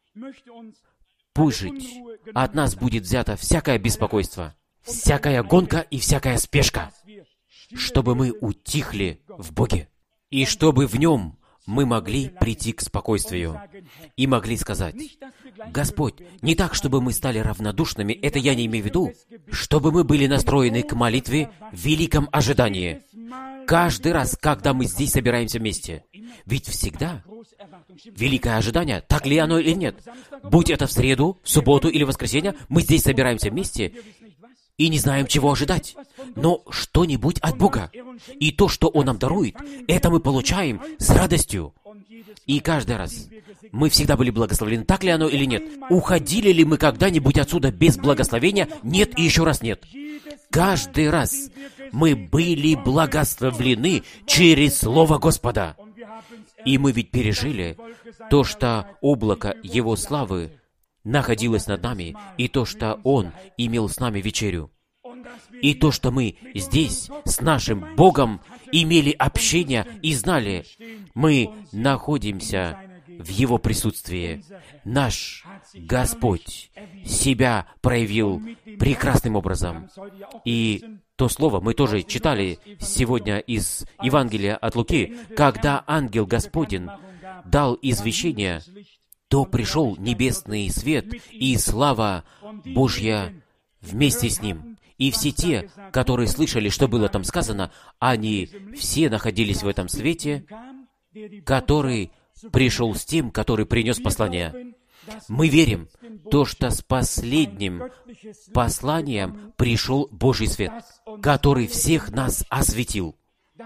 Пусть жить от нас будет взято всякое беспокойство, всякая гонка и всякая спешка, чтобы мы утихли в Боге, и чтобы в Нем мы могли прийти к спокойствию и могли сказать, Господь, не так, чтобы мы стали равнодушными, это я не имею в виду, чтобы мы были настроены к молитве в великом ожидании. Каждый раз, когда мы здесь собираемся вместе, ведь всегда великое ожидание, так ли оно или нет. Будь это в среду, в субботу или в воскресенье, мы здесь собираемся вместе и не знаем, чего ожидать, но что-нибудь от Бога. И то, что Он нам дарует, это мы получаем с радостью. И каждый раз мы всегда были благословлены, так ли оно или нет. Уходили ли мы когда-нибудь отсюда без благословения? Нет и еще раз нет. Каждый раз мы были благословлены через Слово Господа. И мы ведь пережили то, что облако Его славы находилось над нами, и то, что Он имел с нами вечерю, и то, что мы здесь с нашим Богом имели общение и знали, мы находимся в Его присутствии. Наш Господь себя проявил прекрасным образом. И то слово мы тоже читали сегодня из Евангелия от Луки, когда ангел Господень дал извещение, то пришел небесный свет и слава Божья вместе с ним. И все те, которые слышали, что было там сказано, они все находились в этом свете, который пришел с тем, который принес послание. Мы верим, то, что с последним посланием пришел Божий свет, который всех нас осветил,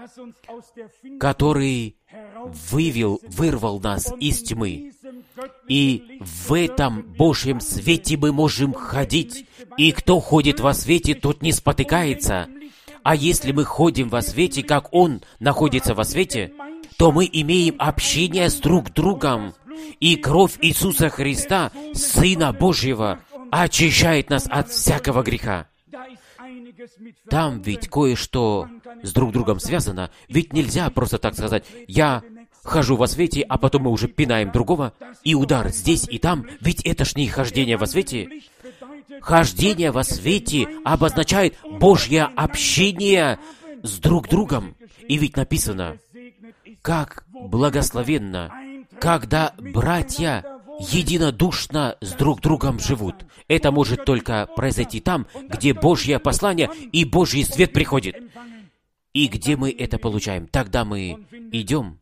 который вырвал нас из тьмы. И в этом Божьем свете мы можем ходить. И кто ходит во свете, тот не спотыкается. А если мы ходим во свете, как Он находится во свете, то мы имеем общение с друг другом. И кровь Иисуса Христа, Сына Божьего, очищает нас от всякого греха. Там ведь кое-что с друг другом связано. Ведь нельзя просто так сказать, я хожу во свете, а потом мы уже пинаем другого, и удар здесь и там. Ведь это ж не хождение во свете. Хождение во свете обозначает Божье общение с друг другом. И ведь написано, как благословенно, когда братья единодушно с друг другом живут. Это может только произойти там, где Божье послание и Божий свет приходит. И где мы это получаем? Тогда мы идем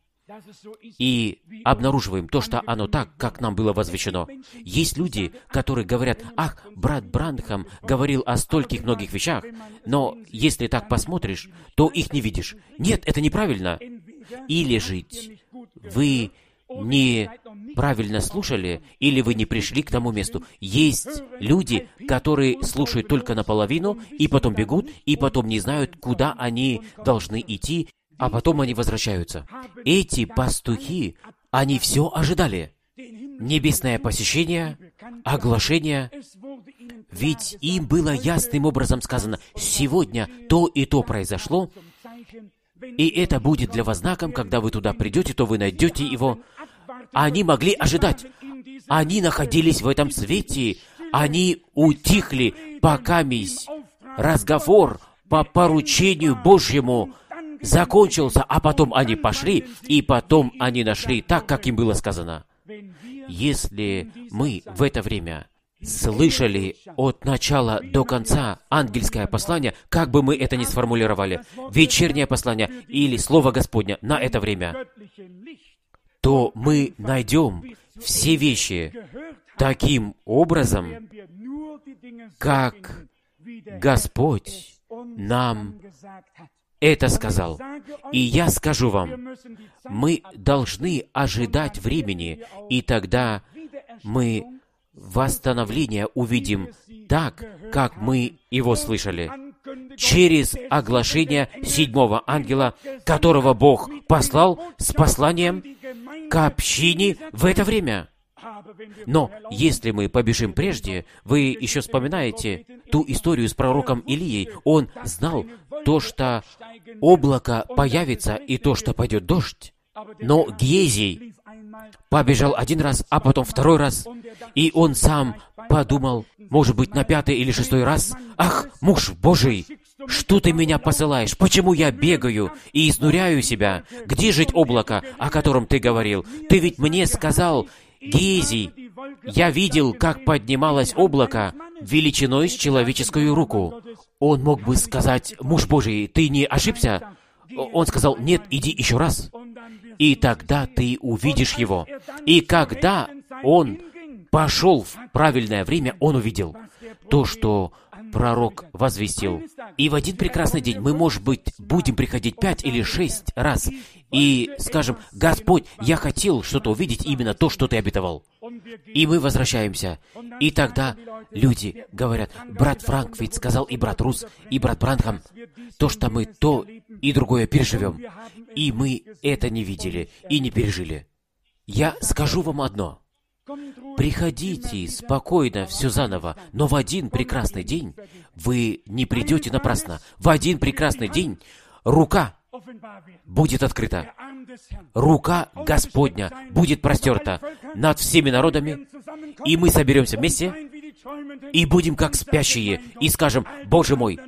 и обнаруживаем то, что оно так, как нам было возвещено. Есть люди, которые говорят, ах, брат Бранхам говорил о стольких многих вещах, но если так посмотришь, то их не видишь. Нет, это неправильно. Или жить вы неправильно слушали, или вы не пришли к тому месту. Есть люди, которые слушают только наполовину, и потом бегут, и потом не знают, куда они должны идти, а потом они возвращаются. Эти пастухи, они все ожидали. Небесное посещение, оглашение. Ведь им было ясным образом сказано, сегодня то и то произошло, и это будет для вас знаком, когда вы туда придете, то вы найдете его. Они могли ожидать. Они находились в этом свете. Они утихли, пока разговор по поручению Божьему закончился, а потом они пошли, и потом они нашли так, как им было сказано. Если мы в это время слышали от начала до конца ангельское послание, как бы мы это ни сформулировали, вечернее послание или Слово Господне на это время, то мы найдем все вещи таким образом, как Господь нам это сказал. И я скажу вам, мы должны ожидать времени, и тогда мы восстановление увидим так, как мы его слышали, через оглашение седьмого ангела, которого Бог послал с посланием к общине в это время. Но если мы побежим прежде, вы еще вспоминаете ту историю с пророком Илией. Он знал то, что облако появится, и то, что пойдет дождь. Но Гиезий побежал один раз, а потом второй раз, и он сам подумал, может быть, на 5-й или 6-й раз: «Ах, муж Божий, что ты меня посылаешь? Почему я бегаю и изнуряю себя? Где жить облако, о котором ты говорил? Ты ведь мне сказал, Гиезий, я видел, как поднималось облако величиной с человеческую руку». Он мог бы сказать: «Муж Божий, ты не ошибся?» Он сказал: «Нет, иди еще раз». И тогда ты увидишь его. И когда он пошел в правильное время, он увидел то, что пророк возвестил. И в один прекрасный день мы, может быть, будем приходить 5 или 6 раз и скажем: «Господь, я хотел что-то увидеть, именно то, что Ты обетовал». И мы возвращаемся. И тогда люди говорят: «Брат Франк ведь сказал, и брат Рус, и брат Бранхам, то, что мы то и другое переживем». И мы это не видели и не пережили. Я скажу вам одно. Приходите спокойно все заново, но в один прекрасный день вы не придете напрасно. В один прекрасный день рука будет открыта. Рука Господня будет простерта над всеми народами, и мы соберемся вместе, и будем как спящие, и скажем: «Боже мой,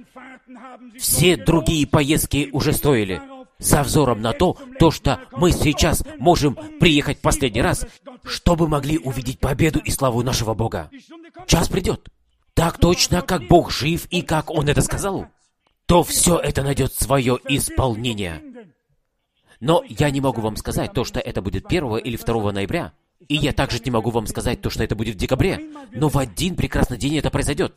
все другие поездки уже стоили», со взором на то, что мы сейчас можем приехать последний раз, чтобы могли увидеть победу и славу нашего Бога. Час придет. Так точно, как Бог жив и как Он это сказал, то все это найдет свое исполнение. Но я не могу вам сказать то, что это будет 1 или 2 ноября. И я также не могу вам сказать то, что это будет в декабре. Но в один прекрасный день это произойдет.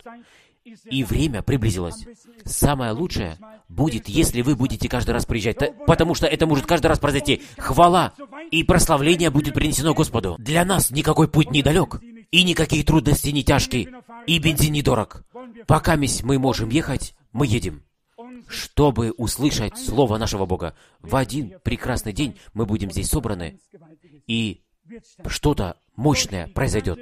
И время приблизилось. Самое лучшее будет, если вы будете каждый раз приезжать, потому что это может каждый раз произойти. Хвала и прославление будет принесено Господу. Для нас никакой путь не далек, и никакие трудности не тяжкие, и бензин не дорог. Пока мы можем ехать, мы едем, чтобы услышать Слово нашего Бога. В один прекрасный день мы будем здесь собраны, и что-то мощное произойдет.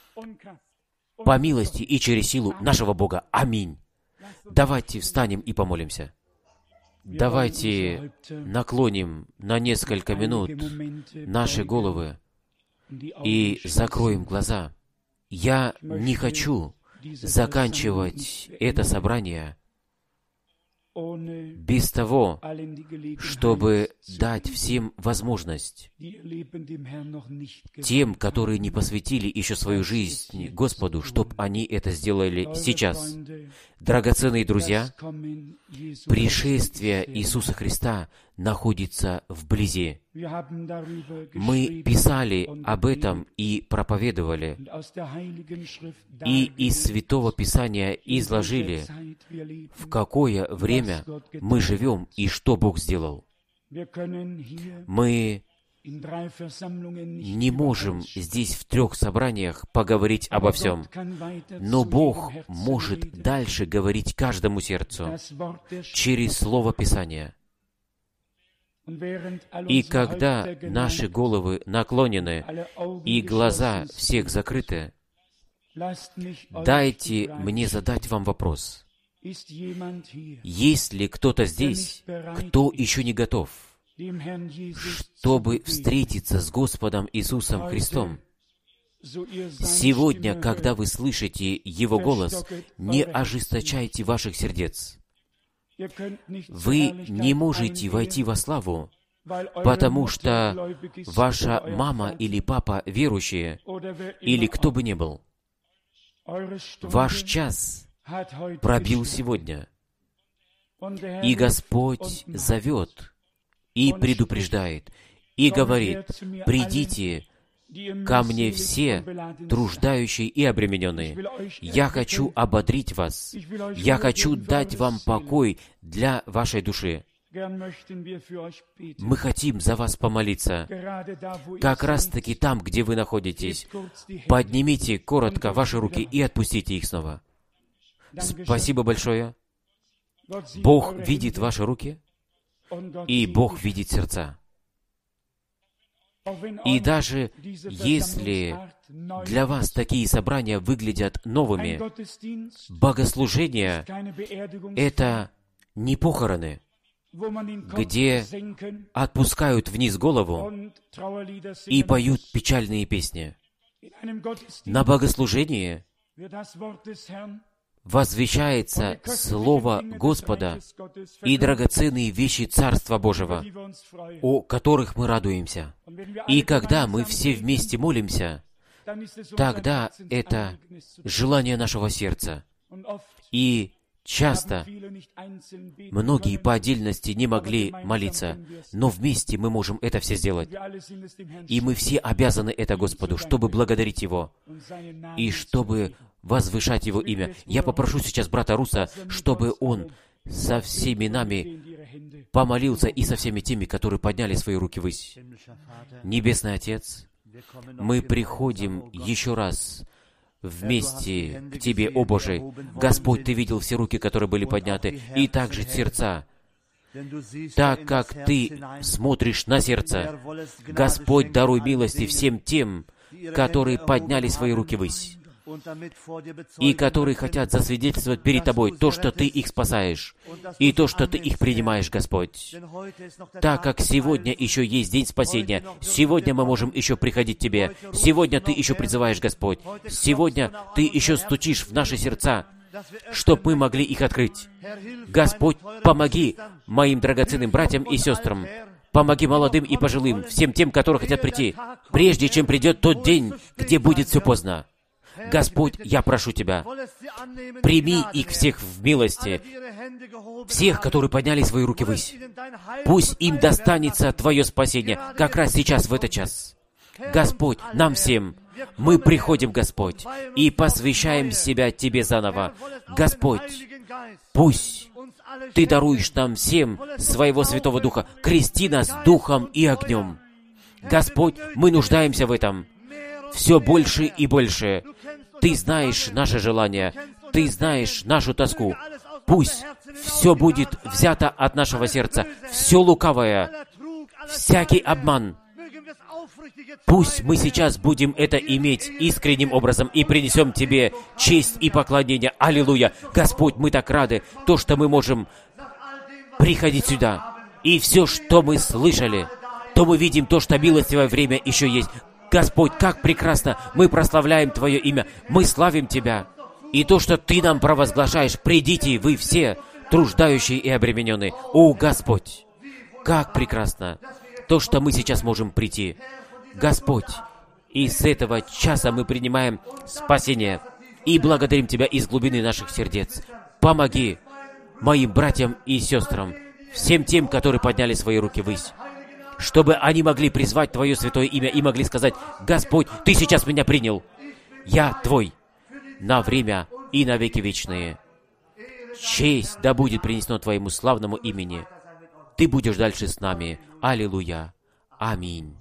По милости и через силу нашего Бога. Аминь. Давайте встанем и помолимся. Давайте наклоним на несколько минут наши головы и закроем глаза. Я не хочу заканчивать это собрание без того, чтобы дать всем возможность, тем, которые не посвятили еще свою жизнь Господу, чтобы они это сделали сейчас. Драгоценные друзья, пришествие Иисуса Христа находится вблизи. Мы писали об этом и проповедовали, и из Святого Писания изложили, в какое время мы живем и что Бог сделал. Мы не можем здесь в 3 собраниях поговорить обо всем, но Бог может дальше говорить каждому сердцу через Слово Писания. И когда наши головы наклонены и глаза всех закрыты, дайте мне задать вам вопрос. Есть ли кто-то здесь, кто еще не готов, чтобы встретиться с Господом Иисусом Христом? Сегодня, когда вы слышите Его голос, не ожесточайте ваших сердец. Вы не можете войти во славу, потому что ваша мама или папа верующие, или кто бы ни был. Ваш час пробил сегодня, и Господь зовет и предупреждает, и говорит: «Придите ко мне все, труждающие и обремененные. Я хочу ободрить вас. Я хочу дать вам покой для вашей души». Мы хотим за вас помолиться. Как раз-таки там, где вы находитесь, поднимите коротко ваши руки и отпустите их снова. Спасибо большое. Бог видит ваши руки, и Бог видит сердца. И даже если для вас такие собрания выглядят новыми, богослужение — это не похороны, где отпускают вниз голову и поют печальные песни. На богослужении возвещается Слово Господа и драгоценные вещи Царства Божьего, о которых мы радуемся. И когда мы все вместе молимся, тогда это желание нашего сердца. И часто многие по отдельности не могли молиться, но вместе мы можем это все сделать. И мы все обязаны это Господу, чтобы благодарить Его и чтобы возвышать Его имя. Я попрошу сейчас брата Руса, чтобы он со всеми нами помолился и со всеми теми, которые подняли свои руки ввысь. Небесный Отец, мы приходим еще раз вместе к Тебе, о Боже. Господь, Ты видел все руки, которые были подняты, и также сердца. Так как Ты смотришь на сердце, Господь, даруй милости всем тем, которые подняли свои руки ввысь, и которые хотят засвидетельствовать перед Тобой то, что Ты их спасаешь, и то, что Ты их принимаешь, Господь. Так как сегодня еще есть день спасения, сегодня мы можем еще приходить к Тебе, сегодня Ты еще призываешь, Господь, сегодня Ты еще стучишь в наши сердца, чтобы мы могли их открыть. Господь, помоги моим драгоценным братьям и сестрам, помоги молодым и пожилым, всем тем, которые хотят прийти, прежде чем придет тот день, где будет все поздно. Господь, я прошу Тебя, прими их всех в милости, всех, которые подняли свои руки ввысь. Пусть им достанется Твое спасение как раз сейчас, в этот час. Господь, нам всем, мы приходим, Господь, и посвящаем себя Тебе заново. Господь, пусть Ты даруешь нам всем своего Святого Духа, крести нас духом и огнем. Господь, мы нуждаемся в этом все больше и больше. Ты знаешь наше желание, Ты знаешь нашу тоску. Пусть все будет взято от нашего сердца, все лукавое, всякий обман. Пусть мы сейчас будем это иметь искренним образом и принесем Тебе честь и поклонение. Аллилуйя! Господь, мы так рады, то, что мы можем приходить сюда. И все, что мы слышали, то мы видим то, что милостивое время еще есть. Господь, как прекрасно мы прославляем Твое имя, мы славим Тебя. И то, что Ты нам провозглашаешь: придите вы все, труждающие и обремененные. О, Господь, как прекрасно то, что мы сейчас можем прийти. Господь, и с этого часа мы принимаем спасение и благодарим Тебя из глубины наших сердец. Помоги моим братьям и сестрам, всем тем, которые подняли свои руки ввысь, чтобы они могли призвать Твое святое имя и могли сказать: Господь, Ты сейчас меня принял. Я Твой на время и на веки вечные. Честь да будет принесена Твоему славному имени. Ты будешь дальше с нами. Аллилуйя. Аминь.